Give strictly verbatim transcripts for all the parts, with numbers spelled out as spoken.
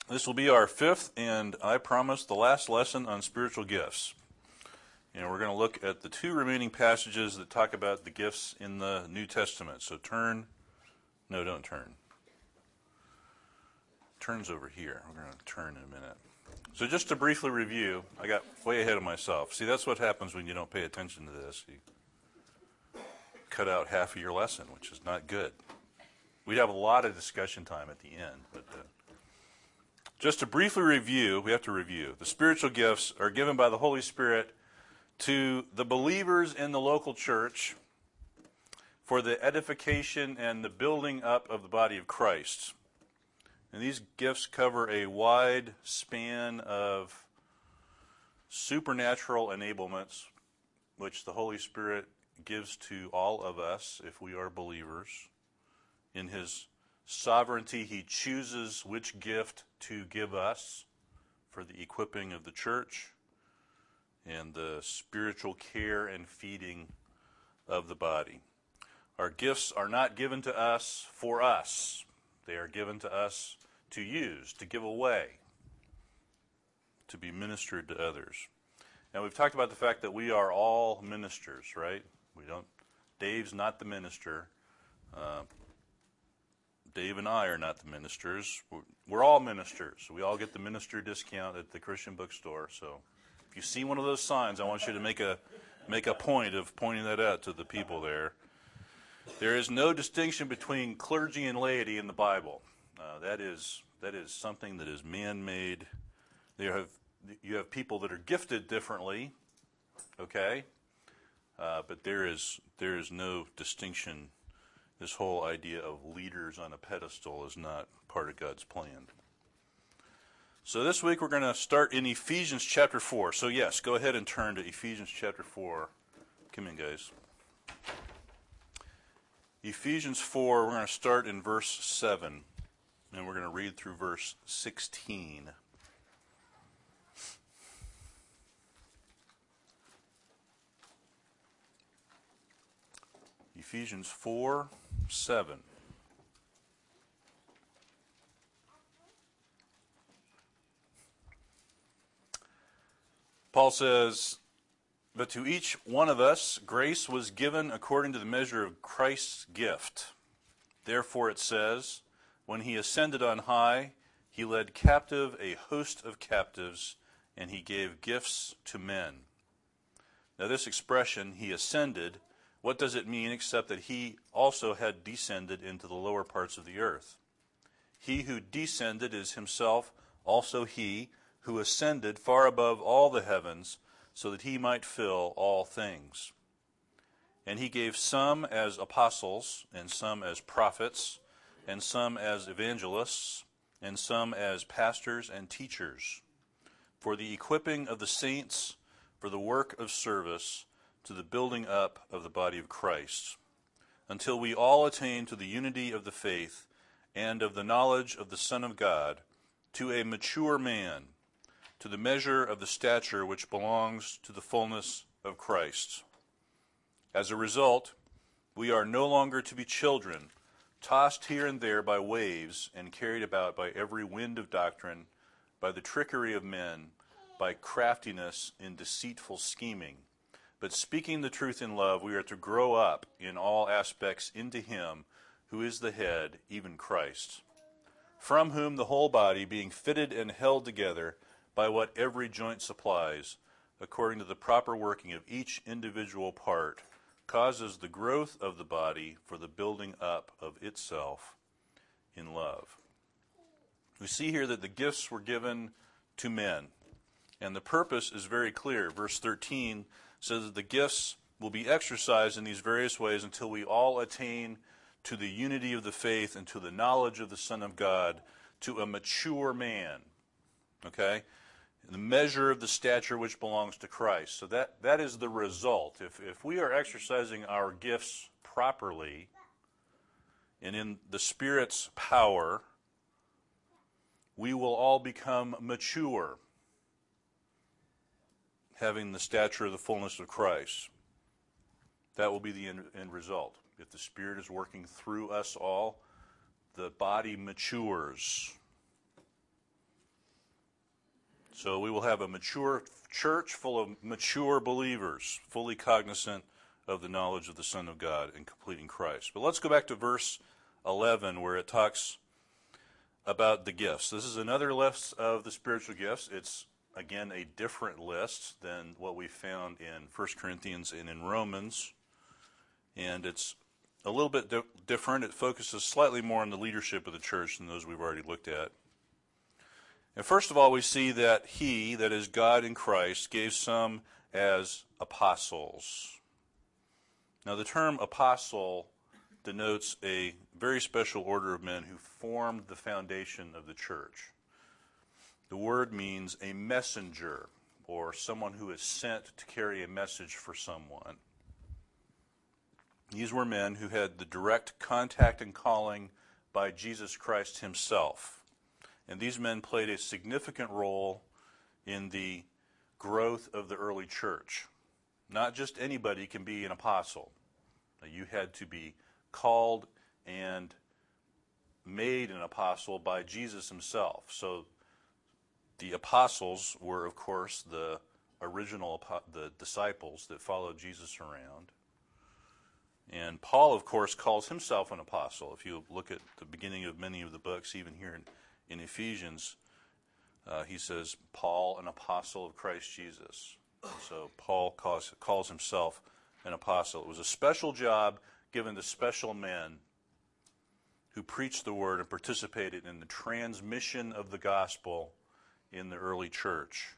This will be our fifth and, I promise, the last lesson on spiritual gifts. And we're going to look at the two remaining passages that talk about the gifts in the New Testament. So turn, no, don't turn. Turn's over here. We're going to turn in a minute. So just to briefly review, I got way ahead of myself. See, that's what happens when you don't pay attention to this. You cut out half of your lesson, which is not good. We'd have a lot of discussion time at the end. But uh, just to briefly review, we have to review. The spiritual gifts are given by the Holy Spirit to the believers in the local church for the edification and the building up of the body of Christ. And these gifts cover a wide span of supernatural enablements, which the Holy Spirit gives to all of us if we are believers. In His sovereignty, He chooses which gift to give us for the equipping of the church and the spiritual care and feeding of the body. Our gifts are not given to us for us. They are given to us to use, to give away, to be ministered to others. Now, we've talked about the fact that we are all ministers, right? We don't. Dave's not the minister. Uh, Dave and I are not the ministers. We're, we're all ministers. We all get the minister discount at the Christian bookstore. So, if you see one of those signs, I want you to make a make a point of pointing that out to the people there. There is no distinction between clergy and laity in the Bible. Uh, that is that is something that is man-made. You have you have people that are gifted differently, okay, uh, but there is there is no distinction. This whole idea of leaders on a pedestal is not part of God's plan. So this week we're going to start in Ephesians chapter four. So yes, go ahead and turn to Ephesians chapter four. Come in, guys. Ephesians four, we're going to start in verse seven, and we're going to read through verse sixteen. Ephesians four, seven. Paul says, "But to each one of us grace was given according to the measure of Christ's gift. Therefore it says, when He ascended on high, He led captive a host of captives, and He gave gifts to men." Now this expression, He ascended, what does it mean except that He also had descended into the lower parts of the earth? He who descended is Himself also He who ascended far above all the heavens, so that He might fill all things. And He gave some as apostles, and some as prophets, and some as evangelists, and some as pastors and teachers, for the equipping of the saints, for the work of service, to the building up of the body of Christ, until we all attain to the unity of the faith and of the knowledge of the Son of God, to a mature man, to the measure of the stature which belongs to the fullness of Christ. As a result, we are no longer to be children, tossed here and there by waves and carried about by every wind of doctrine, by the trickery of men, by craftiness in deceitful scheming. But speaking the truth in love, we are to grow up in all aspects into Him who is the head, even Christ, from whom the whole body, being fitted and held together by what every joint supplies, according to the proper working of each individual part, causes the growth of the body for the building up of itself in love. We see here that the gifts were given to men, and the purpose is very clear. Verse thirteen says that the gifts will be exercised in these various ways until we all attain to the unity of the faith and to the knowledge of the Son of God, to a mature man. Okay? The measure of the stature which belongs to Christ. So that, that is the result. If, if we are exercising our gifts properly and in the Spirit's power, we will all become mature, having the stature of the fullness of Christ. That will be the end, end result. If the Spirit is working through us all, the body matures. So we will have a mature church full of mature believers, fully cognizant of the knowledge of the Son of God and complete in Christ. But let's go back to verse eleven, where it talks about the gifts. This is another list of the spiritual gifts. It's, again, a different list than what we found in First Corinthians and in Romans. And it's a little bit di- different. It focuses slightly more on the leadership of the church than those we've already looked at. And first of all, we see that he, that is God in Christ, gave some as apostles. Now, the term apostle denotes a very special order of men who formed the foundation of the church. The word means a messenger, or someone who is sent to carry a message for someone. These were men who had the direct contact and calling by Jesus Christ himself. And these men played a significant role in the growth of the early church. Not just anybody can be an apostle. You had to be called and made an apostle by Jesus himself. So the apostles were, of course, the original the disciples that followed Jesus around. And Paul, of course, calls himself an apostle. If you look at the beginning of many of the books, even here in, in Ephesians, uh, he says, Paul, an apostle of Christ Jesus. And so Paul calls, calls himself an apostle. It was a special job given to special men who preached the word and participated in the transmission of the gospel in the early church.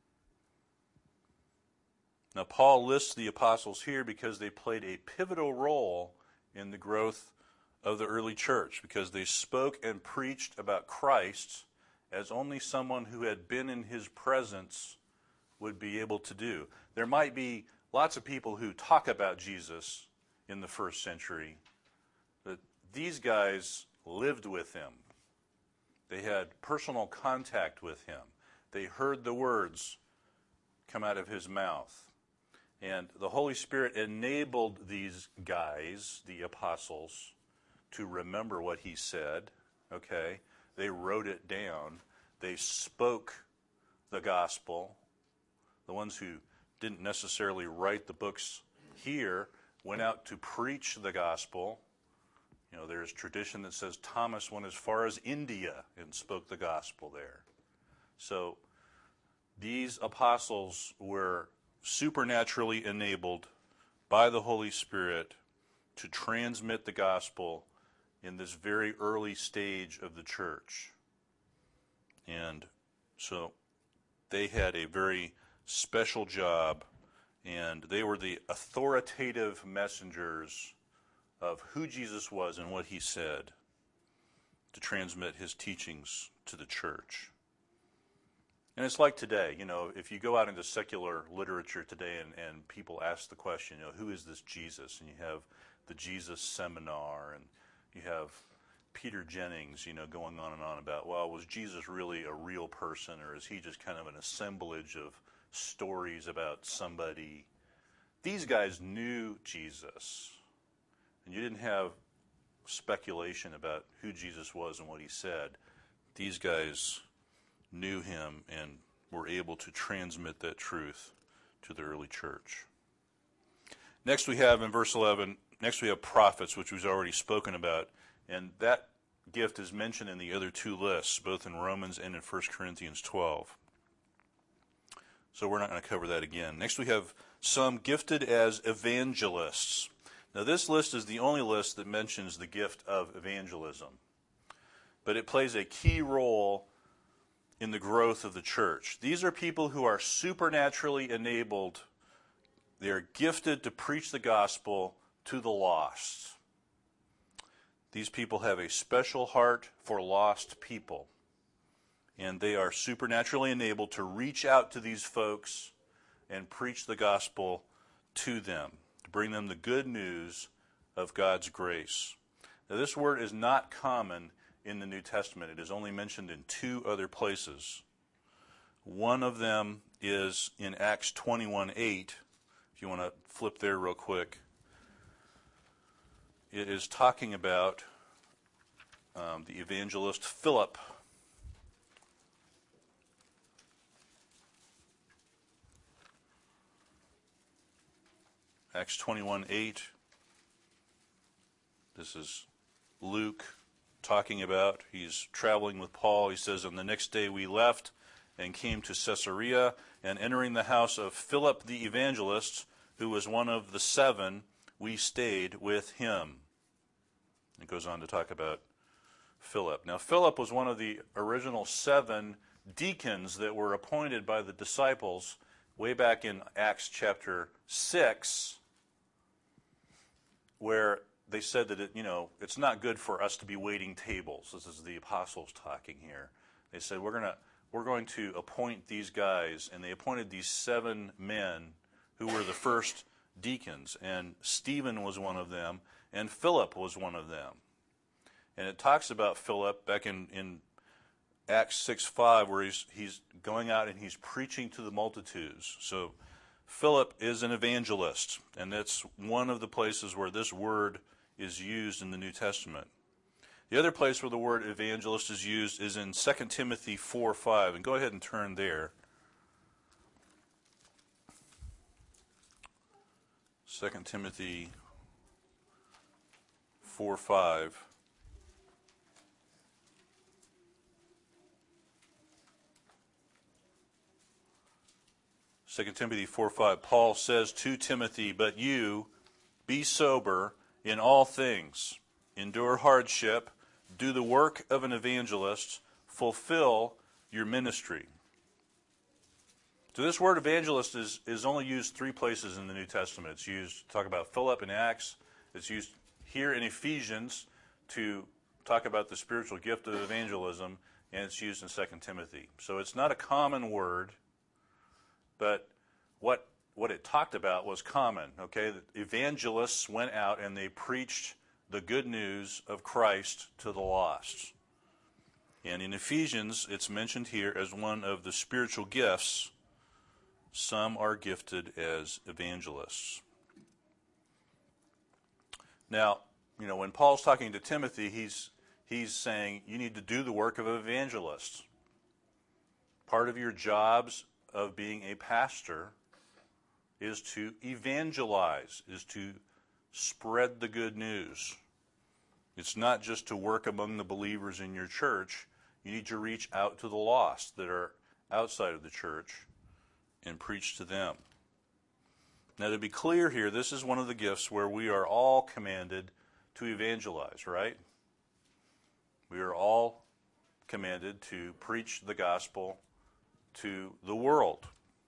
Now, Paul lists the apostles here because they played a pivotal role in the growth of the early church, because they spoke and preached about Christ as only someone who had been in his presence would be able to do. There might be lots of people who talk about Jesus in the first century, but these guys lived with him. They had personal contact with him. They heard the words come out of his mouth. And the Holy Spirit enabled these guys, the apostles, to remember what he said. Okay? They wrote it down. They spoke the gospel. The ones who didn't necessarily write the books here went out to preach the gospel. You know, there's tradition that says Thomas went as far as India and spoke the gospel there. So these apostles were supernaturally enabled by the Holy Spirit to transmit the gospel in this very early stage of the church. And so they had a very special job, and they were the authoritative messengers of who Jesus was and what he said to transmit his teachings to the church. And it's like today, you know, if you go out into secular literature today and, and people ask the question, you know, who is this Jesus? And you have the Jesus Seminar, and you have Peter Jennings, you know, going on and on about, well, was Jesus really a real person, or is he just kind of an assemblage of stories about somebody? These guys knew Jesus, and you didn't have speculation about who Jesus was and what he said. These guys knew him and were able to transmit that truth to the early church. Next we have in verse eleven, next we have prophets, which we've already spoken about, and that gift is mentioned in the other two lists, both in Romans and in First Corinthians twelve. So we're not going to cover that again. Next we have some gifted as evangelists. Now this list is the only list that mentions the gift of evangelism, but it plays a key role in the growth of the church. These are people who are supernaturally enabled. They are gifted to preach the gospel to the lost. These people have a special heart for lost people, and they are supernaturally enabled to reach out to these folks and preach the gospel to them, to bring them the good news of God's grace. Now, this word is not common in the New Testament. It is only mentioned in two other places. One of them is in Acts twenty-one eight. If you want to flip there real quick. It is talking about um, the evangelist Philip. Acts twenty-one eight. This is Luke talking about, he's traveling with Paul. He says, "On the next day we left and came to Caesarea, and entering the house of Philip the evangelist, who was one of the seven, we stayed with him." It goes on to talk about Philip. Now, Philip was one of the original seven deacons that were appointed by the disciples way back in Acts chapter six, where they said that it, you know, it's not good for us to be waiting tables. This is the apostles talking here. They said, we're gonna we're going to appoint these guys, and they appointed these seven men who were the first deacons, and Stephen was one of them, and Philip was one of them. And it talks about Philip back in, in Acts six five, where he's he's going out and he's preaching to the multitudes. So Philip is an evangelist, and that's one of the places where this word is used in the New Testament. The other place where the word evangelist is used is in Second Timothy four five, and go ahead and turn there. Second Timothy four five. Second Timothy four five, Paul says to Timothy, "But you, be sober in all things, endure hardship, do the work of an evangelist, fulfill your ministry." So this word evangelist is, is only used three places in the New Testament. It's used to talk about Philip in Acts. It's used here in Ephesians to talk about the spiritual gift of evangelism, and it's used in Second Timothy. So it's not a common word, but what what it talked about was common. Okay, the evangelists went out and they preached the good news of Christ to the lost. And in Ephesians, it's mentioned here as one of the spiritual gifts. Some are gifted as evangelists. Now, you know, when Paul's talking to Timothy, he's he's saying you need to do the work of an evangelist. Part of your jobs of being a pastor is to evangelize, is to spread the good news. It's not just to work among the believers in your church. You need to reach out to the lost that are outside of the church and preach to them. Now, to be clear here, this is one of the gifts where we are all commanded to evangelize, right? We are all commanded to preach the gospel to the world.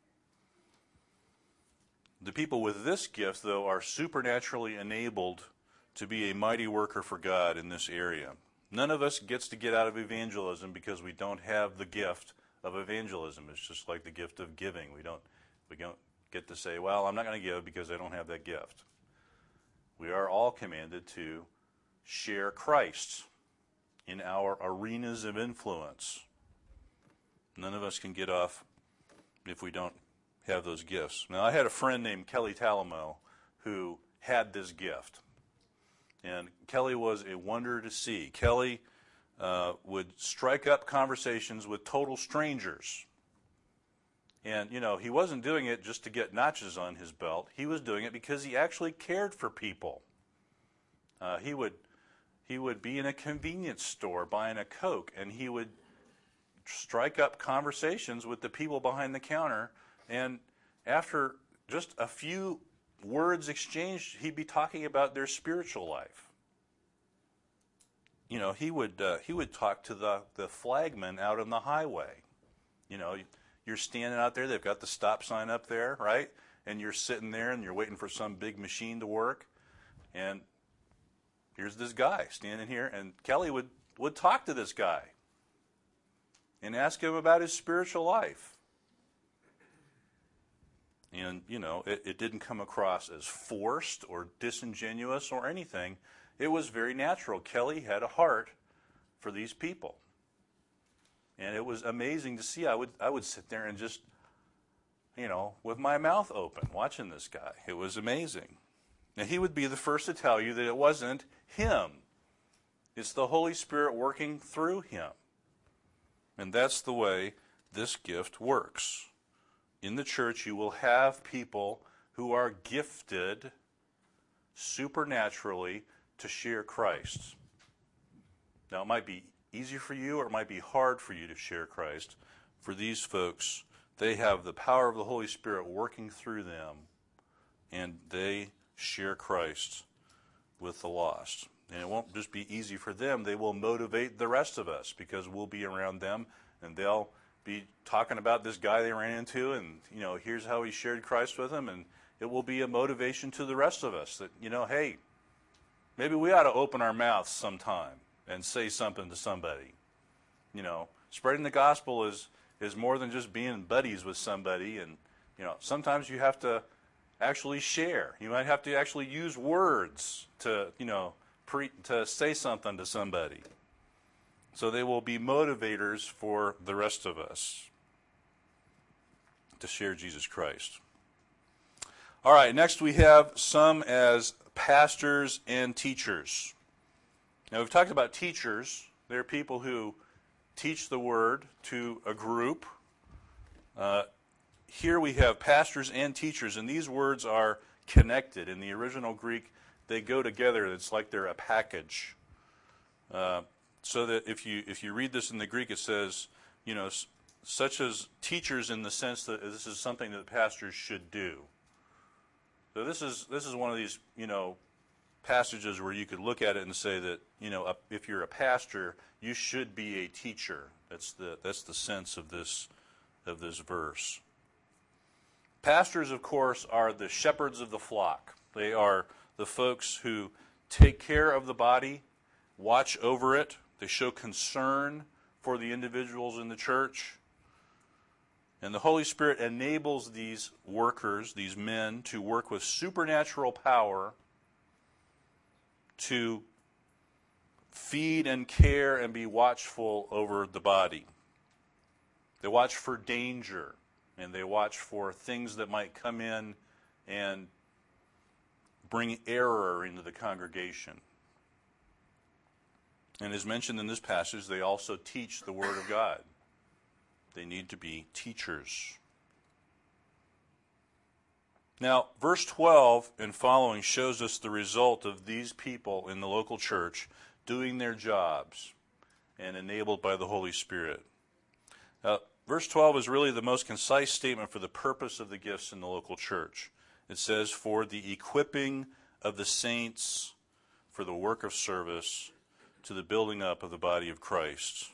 The people with this gift, though, are supernaturally enabled to be a mighty worker for God in this area. None of us gets to get out of evangelism because we don't have the gift of evangelism. It's just like the gift of giving. We don't we don't get to say, well, I'm not going to give because I don't have that gift. We are all commanded to share Christ in our arenas of influence. None of us can get off if we don't have those gifts. Now, I had a friend named Kelly Talamo who had this gift. And Kelly was a wonder to see. Kelly uh, would strike up conversations with total strangers. And, you know, he wasn't doing it just to get notches on his belt. He was doing it because he actually cared for people. Uh, he would he would be in a convenience store buying a Coke, and he would strike up conversations with the people behind the counter, and after just a few words exchanged, he'd be talking about their spiritual life. You know, he would uh, he would talk to the, the flagman out on the highway. You know, you're standing out there, they've got the stop sign up there, right? And you're sitting there and you're waiting for some big machine to work, and here's this guy standing here, and Kelly would, would talk to this guy and ask him about his spiritual life. And, you know, it, it didn't come across as forced or disingenuous or anything. It was very natural. Kelly had a heart for these people. And it was amazing to see. I would I would sit there and just, you know, with my mouth open, watching this guy. It was amazing. Now, he would be the first to tell you that it wasn't him. It's the Holy Spirit working through him. And that's the way this gift works. In the church, you will have people who are gifted supernaturally to share Christ. Now, it might be easy for you or it might be hard for you to share Christ. For these folks, they have the power of the Holy Spirit working through them, and they share Christ with the lost. And it won't just be easy for them. They will motivate the rest of us because we'll be around them, and they'll be talking about this guy they ran into, and, you know, here's how he shared Christ with them, and it will be a motivation to the rest of us that, you know, hey, maybe we ought to open our mouths sometime and say something to somebody. You know, spreading the gospel is is more than just being buddies with somebody, and, you know, sometimes you have to actually share. You might have to actually use words to, you know, pre, to say something to somebody. So they will be motivators for the rest of us to share Jesus Christ. All right, next we have some as pastors and teachers. Now, we've talked about teachers. They're people who teach the word to a group. Uh, here we have pastors and teachers, and these words are connected. In the original Greek, they go together. It's like they're a package. Uh, so that if you if you read this in the Greek, it says, you know, such as teachers in the sense that this is something that pastors should do. So this is this is one of these, you know, passages where you could look at it and say that, you know, if you're a pastor, you should be a teacher. That's the that's the sense of this of this verse. Pastors, of course, are the shepherds of the flock. They are the folks who take care of the body, watch over it. They show concern for the individuals in the church. And the Holy Spirit enables these workers, these men, to work with supernatural power to feed and care and be watchful over the body. They watch for danger, and they watch for things that might come in and bring error into the congregation. And as mentioned in this passage, they also teach the Word of God. They need to be teachers. Now, verse twelve and following shows us the result of these people in the local church doing their jobs and enabled by the Holy Spirit. Now, verse twelve is really the most concise statement for the purpose of the gifts in the local church. It says, for the equipping of the saints for the work of service to the building up of the body of Christ.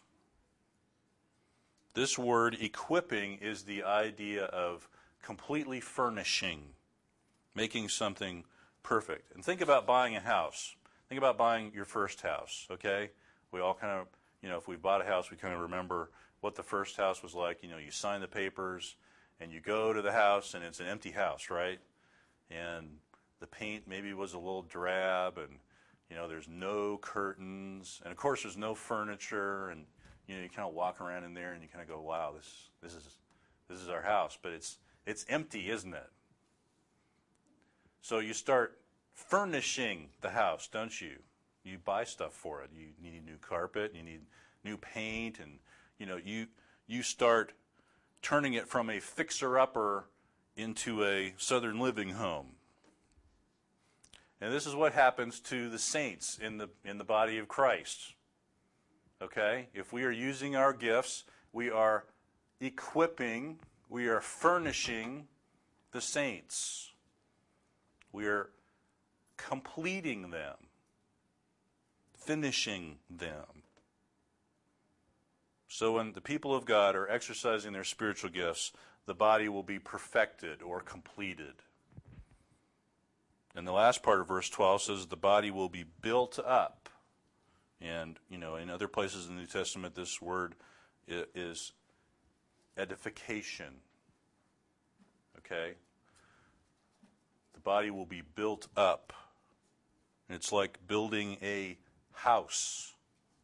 This word, equipping, is the idea of completely furnishing, making something perfect. And think about buying a house. Think about buying your first house, okay? We all kind of, you know, if we bought a house, we kind of remember what the first house was like. You know, you sign the papers, and you go to the house, and it's an empty house, right? And the paint maybe was a little drab, and, you know, there's no curtains, and of course there's no furniture, and, you know, you kind of walk around in there, and you kind of go, wow, this this is this is our house, but it's it's empty, isn't it? So you start furnishing the house, don't you? You buy stuff for it. You need new carpet, you need new paint, and, you know, you you start turning it from a fixer-upper into a Southern living home. And this is what happens to the saints in the in the body of Christ. Okay? If we are using our gifts, we are equipping, we are furnishing the saints. We are completing them, finishing them. So when the people of God are exercising their spiritual gifts, the body will be perfected or completed. And the last part of verse twelve says the body will be built up. And, you know, in other places in the New Testament, this word is edification. Okay? The body will be built up. And it's like building a house.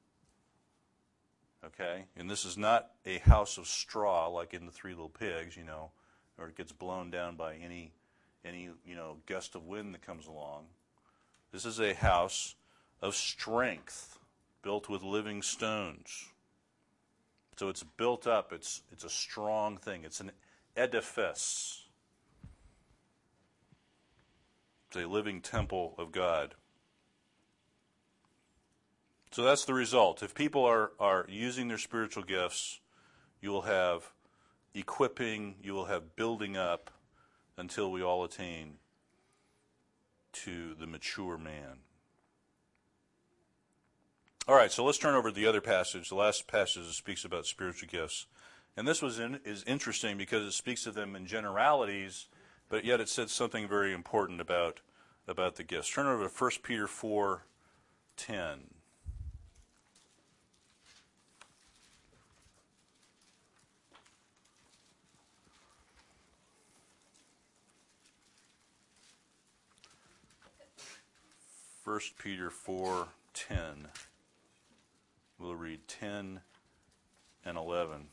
Okay? And this is not a house of straw like in the Three Little Pigs, you know, or it gets blown down by any, any you know, gust of wind that comes along. This is a house of strength, built with living stones. So it's built up. It's it's a strong thing. It's an edifice. It's a living temple of God. So that's the result. If people are, are using their spiritual gifts, you will have equipping, you will have building up until we all attain to the mature man. All right, so let's turn over to the other passage, the last passage that speaks about spiritual gifts. And this was in, is interesting because it speaks of them in generalities, but yet it said something very important about, about the gifts. Turn over to First Peter four ten. First Peter four ten. We'll read ten and eleven.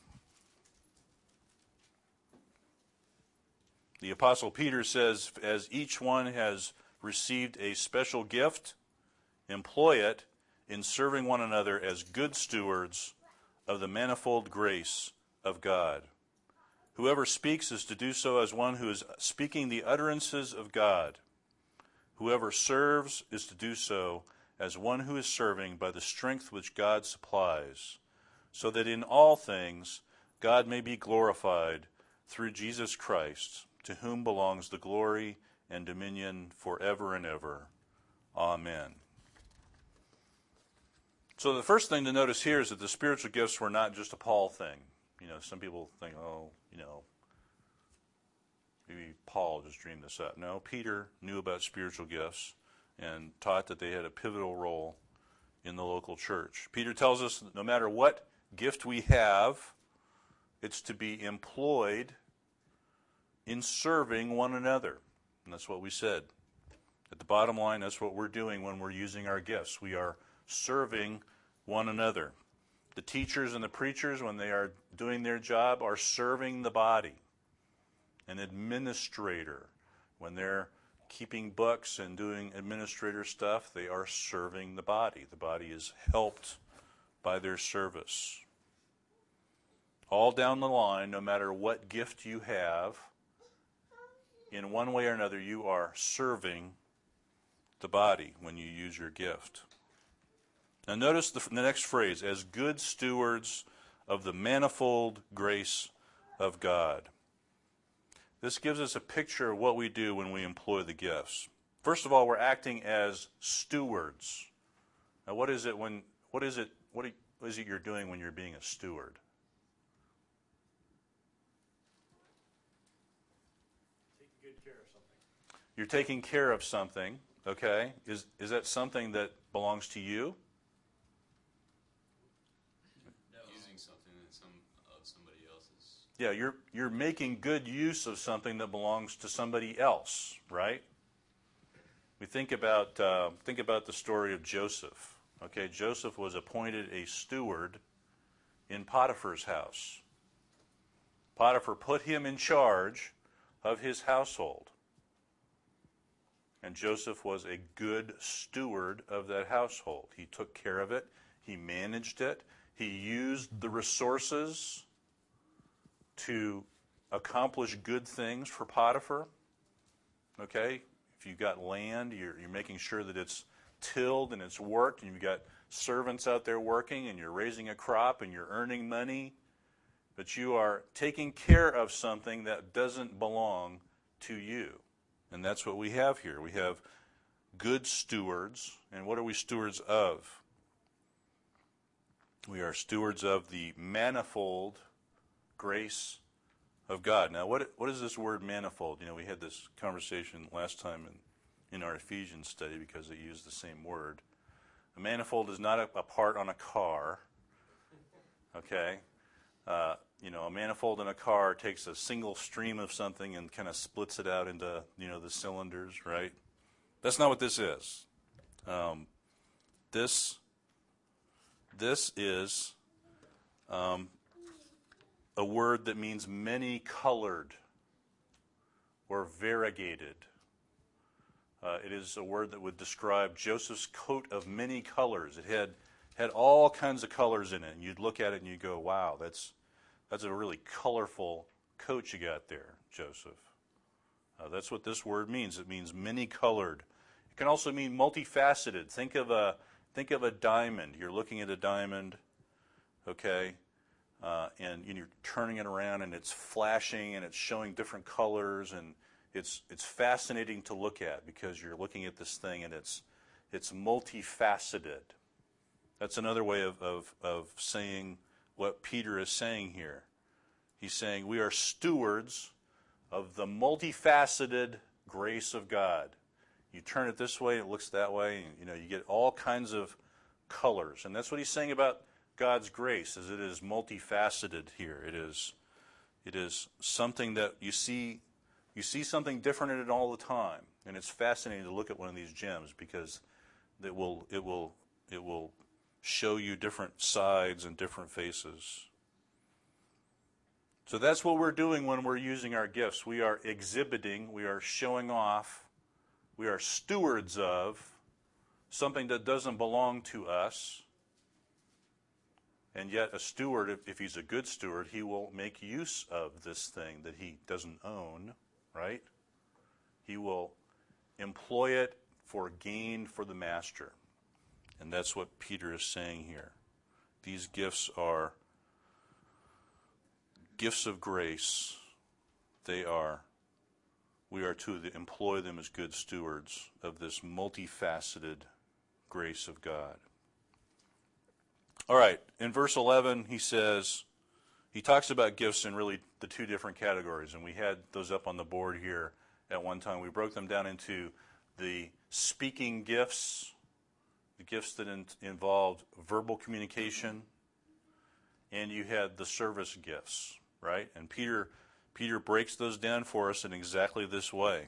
The Apostle Peter says, as each one has received a special gift, employ it in serving one another as good stewards of the manifold grace of God. Whoever speaks is to do so as one who is speaking the utterances of God. Whoever serves is to do so as one who is serving by the strength which God supplies, so that in all things God may be glorified through Jesus Christ, to whom belongs the glory and dominion forever and ever. Amen. So the first thing to notice here is that the spiritual gifts were not just a Paul thing. You know, some people think, oh, you know, maybe Paul just dreamed this up. No, Peter knew about spiritual gifts and taught that they had a pivotal role in the local church. Peter tells us that no matter what gift we have, it's to be employed in serving one another. And that's what we said. At the bottom line, that's what we're doing when we're using our gifts. We are serving one another. The teachers and the preachers, when they are doing their job, are serving the body. An administrator, when they're keeping books and doing administrator stuff, they are serving the body. The body is helped by their service. All down the line, no matter what gift you have, in one way or another, you are serving the body when you use your gift. Now notice the, the next phrase, as good stewards of the manifold grace of God. This gives us a picture of what we do when we employ the gifts. First of all, we're acting as stewards. Now, what is it when? What is it? What is it you're doing when you're being a steward? Taking good care of something. You're taking care of something. Okay, is is that something that belongs to you? Yeah, you're you're making good use of something that belongs to somebody else, right? We think about uh, think about the story of Joseph. Okay, Joseph was appointed a steward in Potiphar's house. Potiphar put him in charge of his household, and Joseph was a good steward of that household. He took care of it. He managed it. He used the resources to accomplish good things for Potiphar. Okay, if you've got land, you're, you're making sure that it's tilled and it's worked, and you've got servants out there working, and you're raising a crop, and you're earning money, but you are taking care of something that doesn't belong to you. And that's what we have here. We have good stewards, and what are we stewards of? We are stewards of the manifold grace of God. Now, what what is this word manifold? You know, we had this conversation last time in, in our Ephesians study because they used the same word. A manifold is not a, a part on a car. Okay? Uh, you know, a manifold in a car takes a single stream of something and kind of splits it out into, you know, the cylinders, right? That's not what this is. Um, this, this is... Um, a word that means many-colored or variegated. Uh, it is a word that would describe Joseph's coat of many colors. It had had all kinds of colors in it, and you'd look at it and you'd go, wow, that's that's a really colorful coat you got there, Joseph. Uh, that's what this word means. It means many-colored. It can also mean multifaceted. Think of a think of a diamond. You're looking at a diamond, okay, uh, and you're turning it around, and it's flashing, and it's showing different colors, and it's it's fascinating to look at because you're looking at this thing, and it's it's multifaceted. That's another way of, of, of saying what Peter is saying here. He's saying we are stewards of the multifaceted grace of God. You turn it this way, it looks that way, and, you know, you get all kinds of colors. And that's what he's saying about God's grace, is it is multifaceted here. It is it is something that you see you see something different in it all the time. And it's fascinating to look at one of these gems because it will it will it will show you different sides and different faces. So that's what we're doing when we're using our gifts. We are exhibiting, we are showing off, we are stewards of something that doesn't belong to us. And yet a steward, if, if he's a good steward, he will make use of this thing that he doesn't own, right? He will employ it for gain for the master. And that's what Peter is saying here. These gifts are gifts of grace. They are, we are to employ them as good stewards of this multifaceted grace of God. All right, in verse eleven, he says, he talks about gifts in really the two different categories, and we had those up on the board here at one time. We broke them down into the speaking gifts, the gifts that in, involved verbal communication, and you had the service gifts, right? And Peter, Peter breaks those down for us in exactly this way.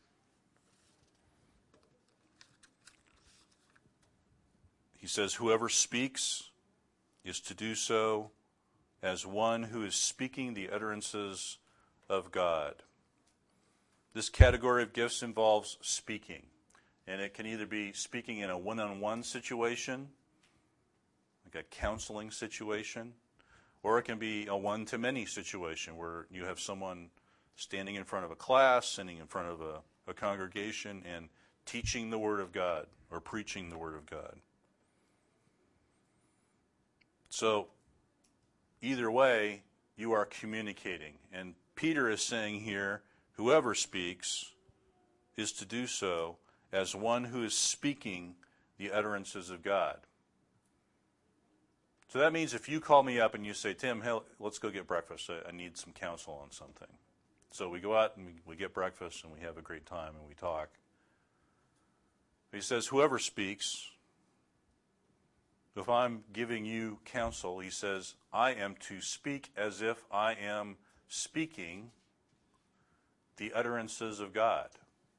He says, whoever speaks is to do so as one who is speaking the utterances of God. This category of gifts involves speaking, and it can either be speaking in a one-on-one situation, like a counseling situation, or it can be a one-to-many situation where you have someone standing in front of a class, standing in front of a, a congregation, and teaching the Word of God or preaching the Word of God. So, either way, you are communicating. And Peter is saying here, whoever speaks is to do so as one who is speaking the utterances of God. So that means if you call me up and you say, Tim, hey, let's go get breakfast. I, I need some counsel on something. So we go out and we, we get breakfast and we have a great time and we talk. He says, whoever speaks, if I'm giving you counsel, he says, I am to speak as if I am speaking the utterances of God.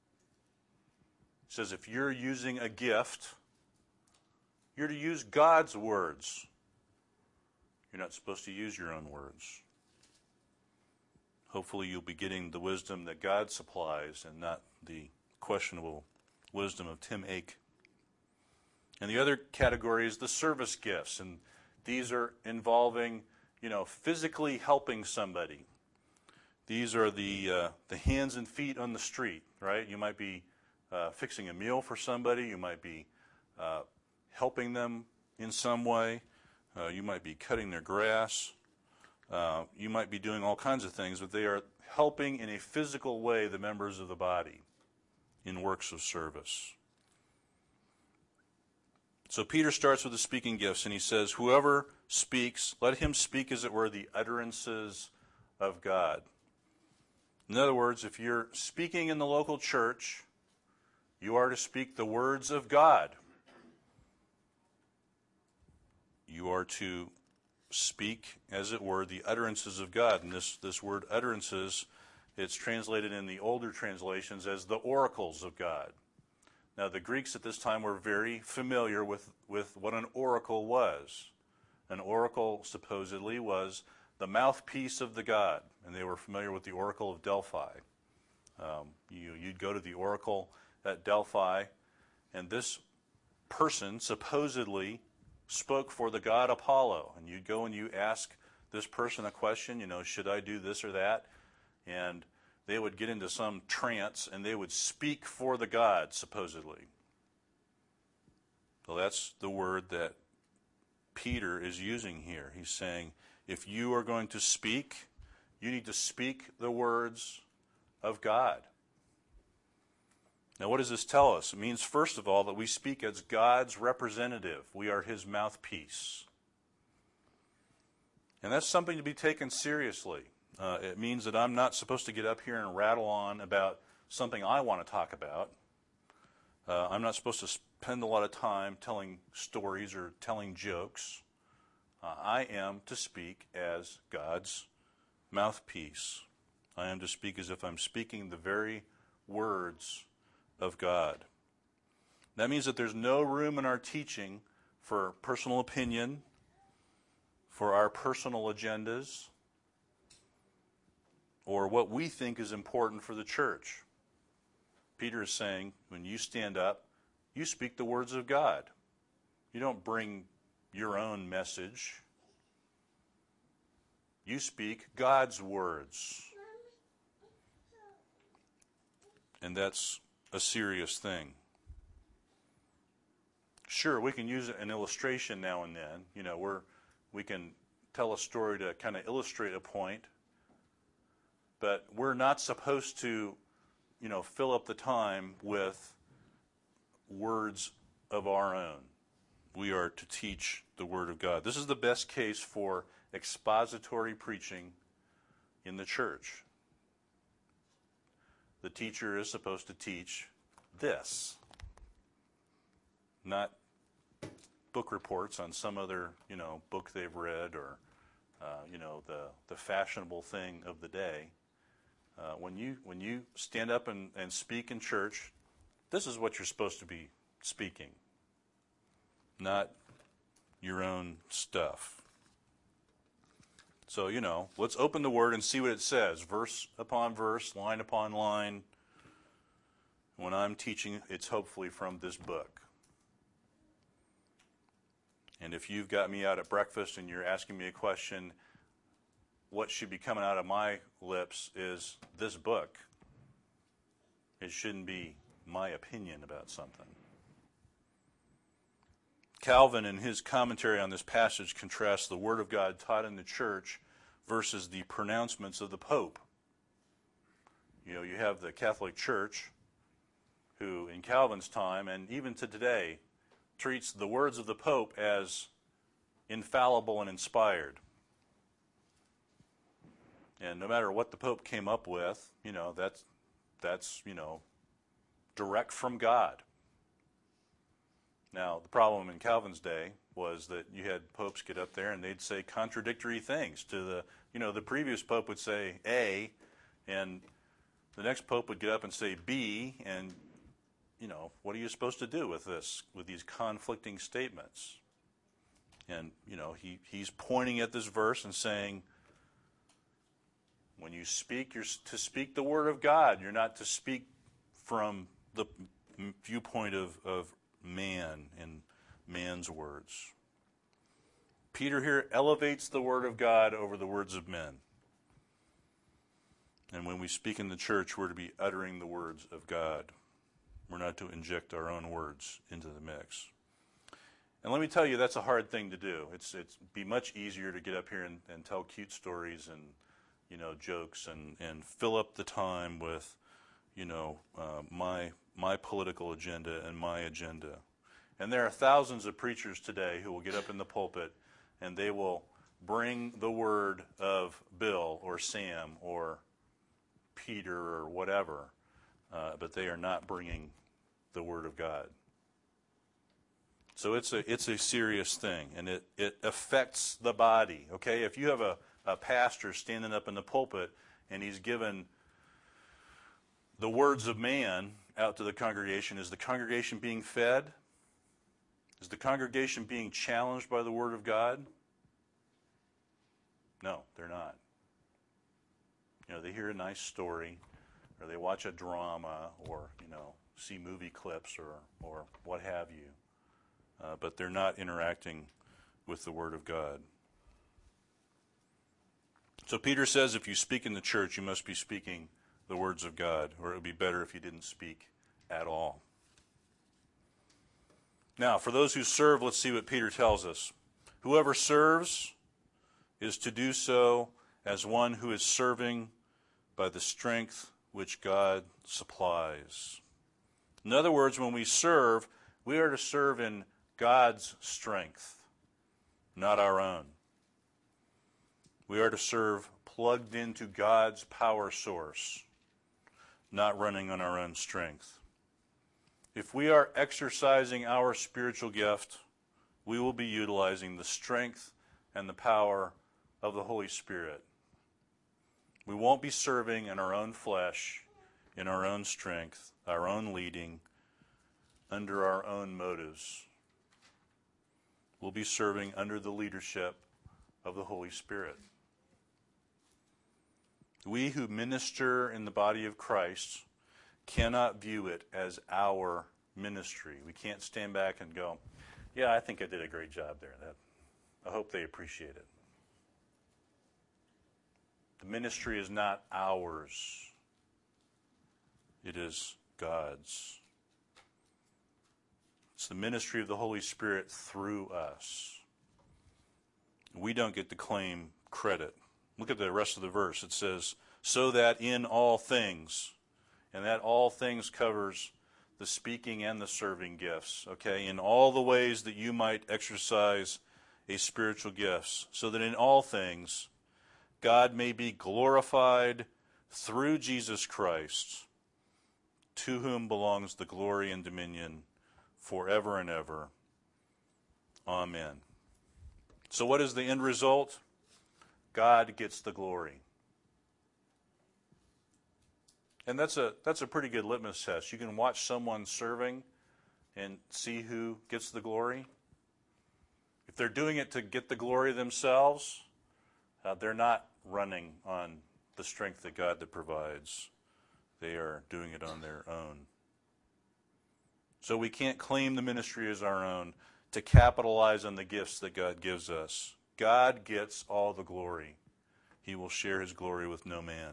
He says, if you're using a gift, you're to use God's words. You're not supposed to use your own words. Hopefully you'll be getting the wisdom that God supplies and not the questionable wisdom of Tim Ake. And the other category is the service gifts, and these are involving, you know, physically helping somebody. These are the uh, the hands and feet on the street, right? You might be uh, fixing a meal for somebody. You might be uh, helping them in some way. Uh, you might be cutting their grass. Uh, you might be doing all kinds of things, but they are helping in a physical way the members of the body in works of service. So Peter starts with the speaking gifts, and he says, whoever speaks, let him speak, as it were, the utterances of God. In other words, if you're speaking in the local church, you are to speak the words of God. You are to speak, as it were, the utterances of God. And this, this word utterances, it's translated in the older translations as the oracles of God. Now, the Greeks at this time were very familiar with, with what an oracle was. An oracle, supposedly, was the mouthpiece of the god, and they were familiar with the Oracle of Delphi. Um, you, you'd go to the oracle at Delphi, and this person supposedly spoke for the god Apollo. And you'd go and you ask this person a question, you know, should I do this or that? And they would get into some trance and they would speak for the God, supposedly. So that's the word that Peter is using here. He's saying, if you are going to speak, you need to speak the words of God. Now, what does this tell us? It means, first of all, that we speak as God's representative. We are his mouthpiece. And that's something to be taken seriously. Uh, it means that I'm not supposed to get up here and rattle on about something I want to talk about. Uh, I'm not supposed to spend a lot of time telling stories or telling jokes. Uh, I am to speak as God's mouthpiece. I am to speak as if I'm speaking the very words of God. That means that there's no room in our teaching for personal opinion, for our personal agendas, or what we think is important for the church. Peter is saying, when you stand up, you speak the words of God. You don't bring your own message. You speak God's words. And that's a serious thing. Sure, we can use an illustration now and then. You know, we're we can tell a story to kind of illustrate a point, but we're not supposed to, you know, fill up the time with words of our own. We are to teach the Word of God. This is the best case for expository preaching in the church. The teacher is supposed to teach this, not book reports on some other, you know, book they've read or, uh, you know, the, the fashionable thing of the day. Uh, when you when you stand up and, and speak in church, this is what you're supposed to be speaking, not your own stuff. So, you know, let's open the Word and see what it says, verse upon verse, line upon line. When I'm teaching, it's hopefully from this book. And if you've got me out at breakfast and you're asking me a question, what should be coming out of my lips is this book. It shouldn't be my opinion about something. Calvin, in his commentary on this passage, contrasts the Word of God taught in the church versus the pronouncements of the Pope. You know, you have the Catholic Church, who in Calvin's time, and even to today, treats the words of the Pope as infallible and inspired. And no matter what the Pope came up with, you know, that's, that's you know, direct from God. Now, the problem in Calvin's day was that you had popes get up there and they'd say contradictory things to the, you know, the previous pope would say A, and the next pope would get up and say B, and, you know, what are you supposed to do with this, with these conflicting statements? And, you know, he, he's pointing at this verse and saying, when you speak, you're to speak the Word of God. You're not to speak from the viewpoint of, of man and man's words. Peter here elevates the Word of God over the words of men. And when we speak in the church, we're to be uttering the words of God. We're not to inject our own words into the mix. And let me tell you, that's a hard thing to do. It's it's be much easier to get up here and, and tell cute stories and, you know, jokes and, and fill up the time with, you know, uh, my my political agenda and my agenda. And there are thousands of preachers today who will get up in the pulpit and they will bring the word of Bill or Sam or Peter or whatever, uh, but they are not bringing the Word of God. So it's a it's a serious thing, and it, it affects the body. Okay, if you have a, a pastor standing up in the pulpit and he's given the words of man out to the congregation, is the congregation being fed? Is the congregation being challenged by the Word of God? No, they're not. You know, they hear a nice story, or they watch a drama, or, you know, see movie clips, or, or what have you. Uh, but they're not interacting with the Word of God. So Peter says if you speak in the church, you must be speaking the words of God, or it would be better if you didn't speak at all. Now, for those who serve, let's see what Peter tells us. Whoever serves is to do so as one who is serving by the strength which God supplies. In other words, when we serve, we are to serve in God's strength, not our own. We are to serve plugged into God's power source, not running on our own strength. If we are exercising our spiritual gift, we will be utilizing the strength and the power of the Holy Spirit. We won't be serving in our own flesh, in our own strength, our own leading, under our own motives. We'll be serving under the leadership of the Holy Spirit. We who minister in the body of Christ cannot view it as our ministry. We can't stand back and go, yeah, I think I did a great job there. That, I hope they appreciate it. The ministry is not ours. It is God's. It's the ministry of the Holy Spirit through us. We don't get to claim credit. Look at the rest of the verse. It says, so that in all things, and that all things covers the speaking and the serving gifts, okay, in all the ways that you might exercise a spiritual gifts, so that in all things God may be glorified through Jesus Christ, to whom belongs the glory and dominion forever and ever. Amen. So what is the end result? God gets the glory. And that's a that's a pretty good litmus test. You can watch someone serving and see who gets the glory. If they're doing it to get the glory themselves, uh, they're not running on the strength that God that provides. They are doing it on their own. So we can't claim the ministry as our own to capitalize on the gifts that God gives us. God gets all the glory. He will share his glory with no man.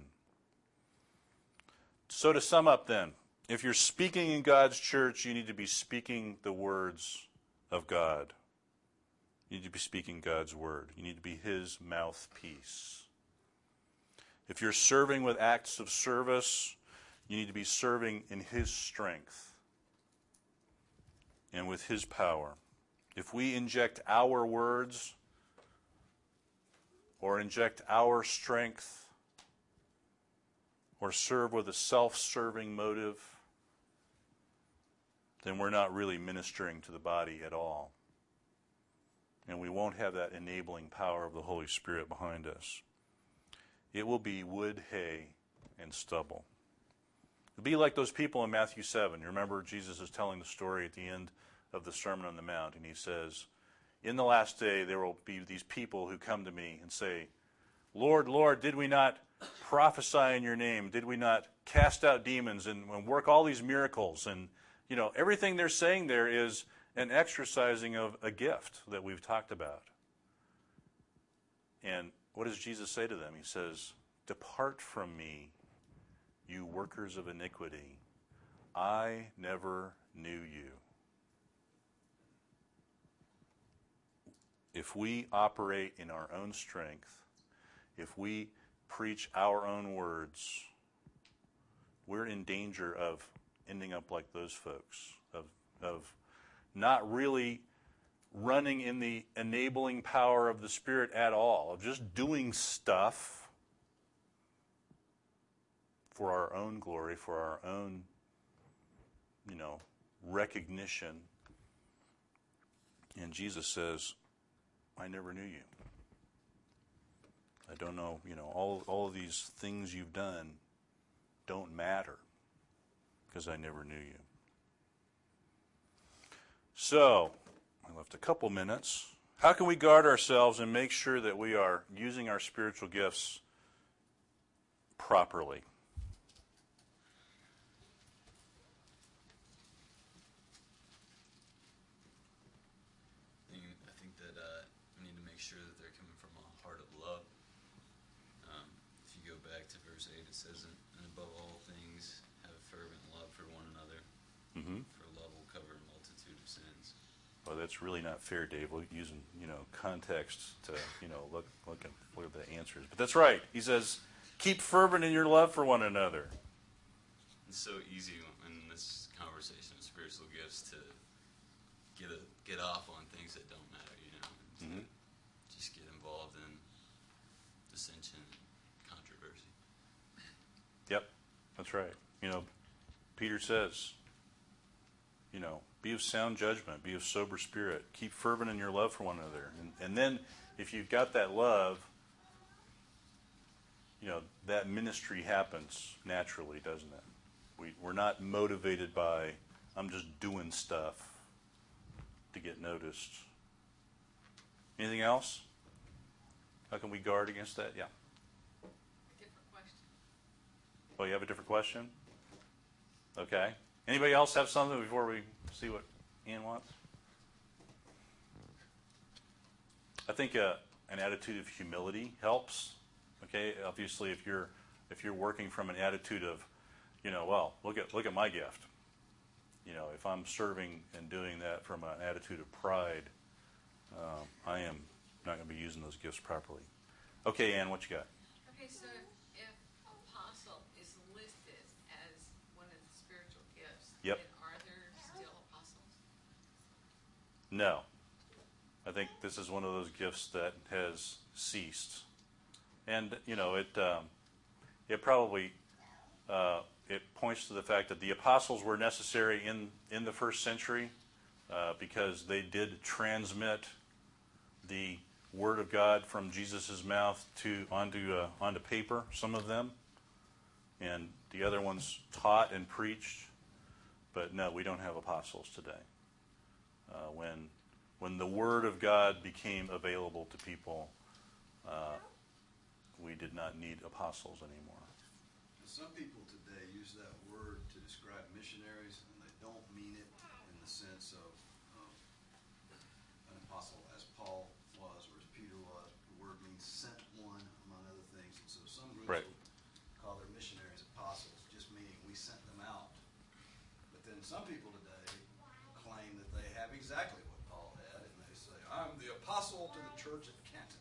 So to sum up then, if you're speaking in God's church, you need to be speaking the words of God. You need to be speaking God's word. You need to be his mouthpiece. If you're serving with acts of service, you need to be serving in his strength and with his power. If we inject our words or inject our strength or serve with a self-serving motive, then we're not really ministering to the body at all. And we won't have that enabling power of the Holy Spirit behind us. It will be wood, hay, and stubble. It'll be like those people in Matthew seven. You remember Jesus is telling the story at the end of the Sermon on the Mount, and he says, in the last day there will be these people who come to me and say, Lord, Lord, did we not prophesy in your name? Did we not cast out demons and, and work all these miracles? And, you know, everything they're saying there is an exercising of a gift that we've talked about. And what does Jesus say to them? He says, depart from me, you workers of iniquity. I never knew you. If we operate in our own strength, if we preach our own words, we're in danger of ending up like those folks, of, of not really running in the enabling power of the Spirit at all, of just doing stuff for our own glory, for our own, you know, recognition. And Jesus says, I never knew you. I don't know, you know, all, all of these things you've done don't matter because I never knew you. So, I left a couple minutes. How can we guard ourselves and make sure that we are using our spiritual gifts properly? I think that uh, we need to make sure that they're coming from a heart of love. Um, if you go back to verse verse eight, it says, and above all things, have fervent love for one another, Mm-hmm. for love will cover a multitude of sins. Well, that's really not fair, Dave. We're using, you know, context to, you know, look, look at what the answer is. But that's right. He says, keep fervent in your love for one another. It's so easy in this conversation of spiritual gifts to get a, get off on things that don't matter, you know, and to Mm-hmm. just get involved in dissension and controversy. Yep, that's right. You know, Peter says, you know, be of sound judgment, be of sober spirit, keep fervent in your love for one another. And, and then if you've got that love, you know, that ministry happens naturally, doesn't it? We, we're not motivated by, I'm just doing stuff to get noticed. Anything else? How can we guard against that? Yeah. A different question. Oh, you have a different question? Okay. Anybody else have something before we see what Ian wants? I think uh, an attitude of humility helps. Okay, obviously, if you're if you're working from an attitude of, you know, well, look at look at my gift. You know, if I'm serving and doing that from an attitude of pride, um, I am not going to be using those gifts properly. Okay, Ann, what you got? Okay, so if apostle is listed as one of the spiritual gifts, Yep. then are there still apostles? No. I think this is one of those gifts that has ceased. And, you know, it um, it probably uh, it points to the fact that the apostles were necessary in, in the first century uh, because they did transmit the Word of God from Jesus' mouth to onto uh, onto paper, some of them. And the other ones taught and preached. But no, we don't have apostles today. Uh, when when the Word of God became available to people, uh, we did not need apostles anymore. Some people today use that word to describe missionaries, and they don't mean it in the sense of um, an apostle, as Paul was or as Peter was. The word means sent one, among other things. And so some groups Right. will call their missionaries apostles, just meaning we sent them out. But then some people today claim that they have exactly what Paul had, and they say, I'm the apostle to the church at Canton.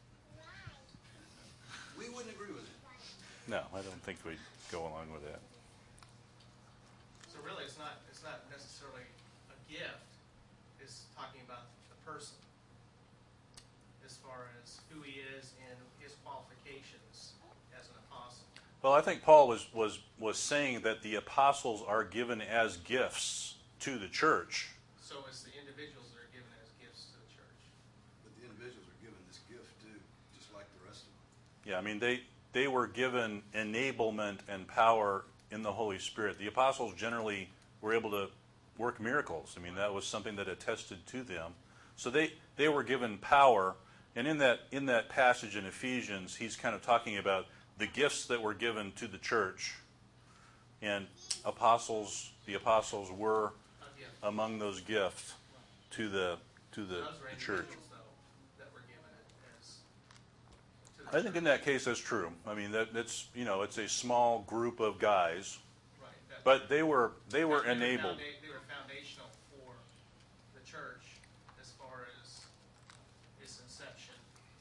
We wouldn't agree with it. No, I don't think we'd go along with that. So really, it's not, it's not necessarily a gift, it's talking about the person, as far as who he is and his qualifications as an apostle. Well, I think Paul was, was, was saying that the apostles are given as gifts to the church. So it's the individuals that are given as gifts to the church. But the individuals are given this gift too, just like the rest of them. Yeah, I mean, they, they were given enablement and power in the Holy Spirit. The apostles generally were able to work miracles. I mean, that was something that attested to them. So they, they were given power. And in that, in that passage in Ephesians, he's kind of talking about the gifts that were given to the church. And apostles, the apostles were A gift. among those gifts to the, to the, Those were the church. individuals, though, that were given it as to the I think in that case that's true. I mean, that, that's, you know, it's a small group of guys, Right, that- but they were they were They enabled. founda- They were foundational for the church as far as its inception.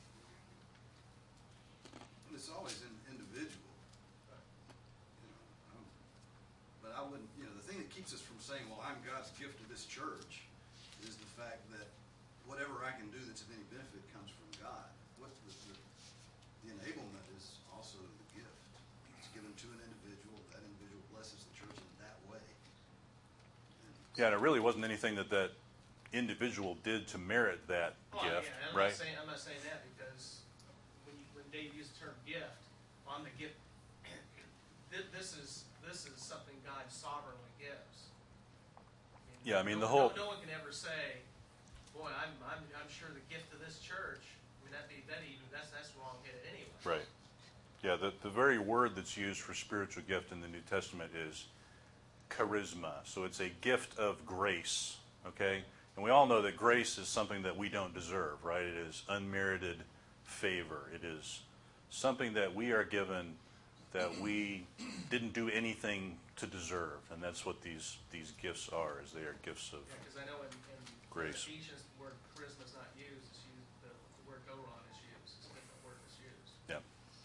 And it's always in, individual. You know, I'm, but I wouldn't, you know, the thing that keeps us from saying, well, I'm God's gift to this church, is the fact that whatever I can do that's of any benefit comes from God. What the, the, the enablement is also the gift. It's given to an individual. That individual blesses the church in that way. And Yeah, and it really wasn't anything that that individual did to merit that Well, gift, yeah, I'm right? not saying, I'm not saying that because when you, when Dave used the term gift, on the gift, thi- this is, this is something God sovereignly gives. Yeah, I mean, no- the whole- No, no one can ever say, boy, I'm, I'm, I'm sure the gift of this church, I mean, that'd be, that even, that's, that's wrong-headed anyway. Right. Yeah, the, the very word that's used for spiritual gift in the New Testament is charisma. So it's a gift of grace, okay? And we all know that grace is something that we don't deserve, right? It is unmerited favor. It is something that we are given that we didn't do anything to deserve, and that's what these these gifts are. Is they are gifts of Yeah, because I know in, in grace. Ephesians, the word charisma is not used. It's used the, the word goron is used. It's a different word that's used. Yeah.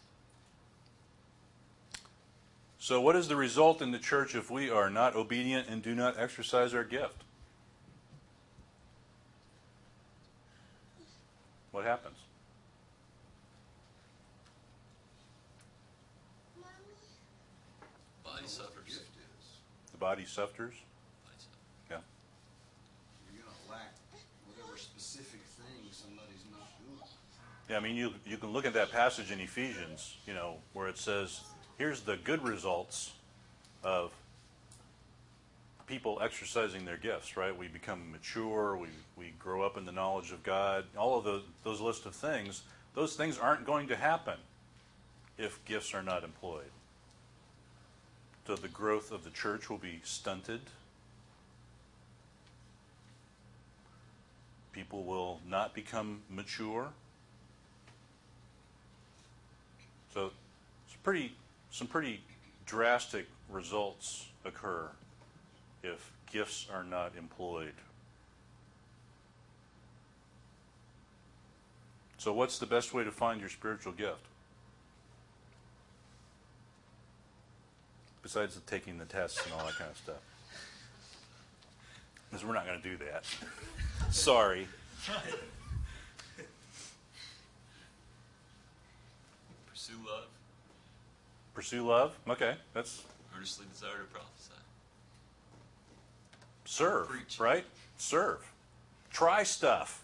So, what is the result in the church if we are not obedient and do not exercise our gift? What happens? Body What the suffers. gift is. The body suffers. Body suffers. Yeah. You're gonna lack whatever specific thing somebody's not doing. Yeah. I mean, you you can look at that passage in Ephesians, you know, where it says, "Here's the good results of people exercising their gifts." Right? We become mature. We we grow up in the knowledge of God. All of those those list of things. Those things aren't going to happen if gifts are not employed. So the growth of the church will be stunted. People will not become mature. So it's pretty, some pretty drastic results occur if gifts are not employed. So what's the best way to find your spiritual gift? Besides the taking the tests and all that kind of stuff. Because we're not going to do that. Sorry. Pursue love. Pursue love? Okay, that's Earnestly desire to prophesy. serve, Preach. right? Serve. Try stuff.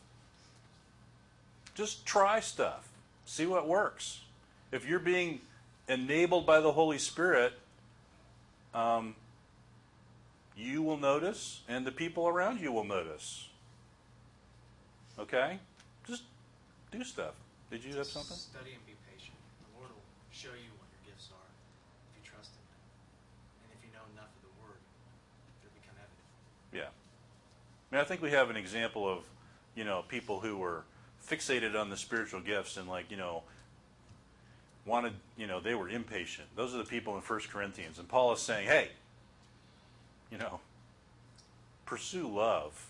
Just try stuff. See what works. If you're being enabled by the Holy Spirit, um, you will notice, and the people around you will notice. Okay? Just do stuff. Did you have something? Study and be patient. The Lord will show you what your gifts are if you trust in Him. And if you know enough of the Word, it'll become evident. Yeah. I mean, I think we have an example of, you know, people who were fixated on the spiritual gifts and, like, you know, wanted, you know, they were impatient. Those are the people in First Corinthians. And Paul is saying, hey, you know, pursue love.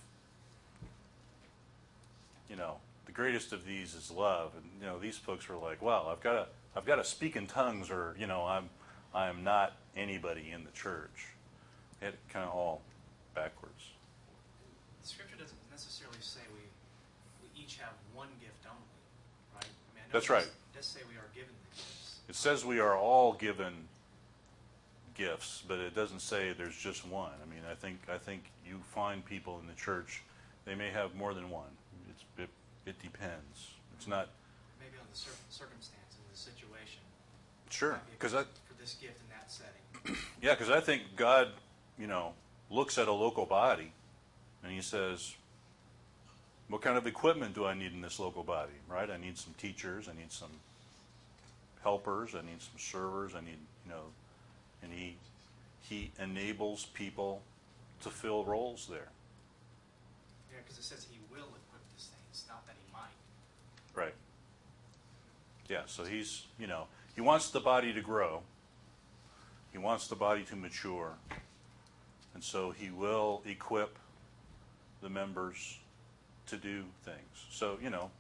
You know, the greatest of these is love. And, you know, these folks were like, well, I've got to, I've got to speak in tongues, or, you know, I'm, I'm not anybody in the church. They had it kind of all backwards. The Scripture doesn't necessarily say we, we each have one gift only, right? I mean, I know That's it does- right. It does say we are given the gifts. It says we are all given gifts, but it doesn't say there's just one. I mean, I think I think you find people in the church, they may have more than one. It's, it, it depends. It's not Maybe on the cir- circumstance and the situation. sure Might be a because I good for this gift in that setting. yeah because I think God, you know, looks at a local body, and He says, what kind of equipment do I need in this local body? Right? I need some teachers. I need some helpers. I need some servers. I need, you know, and he he enables people to fill roles there. Yeah, because it says He will equip the saints, not that He might. Right. Yeah, so he's, you know, he wants the body to grow. He wants the body to mature. And so he will equip the members to do things. So, you know,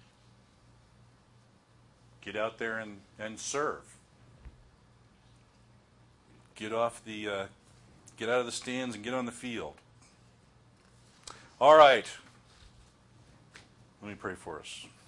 get out there and, and serve. Get off the, uh, get out of the stands and get on the field. All right. Let me pray for us.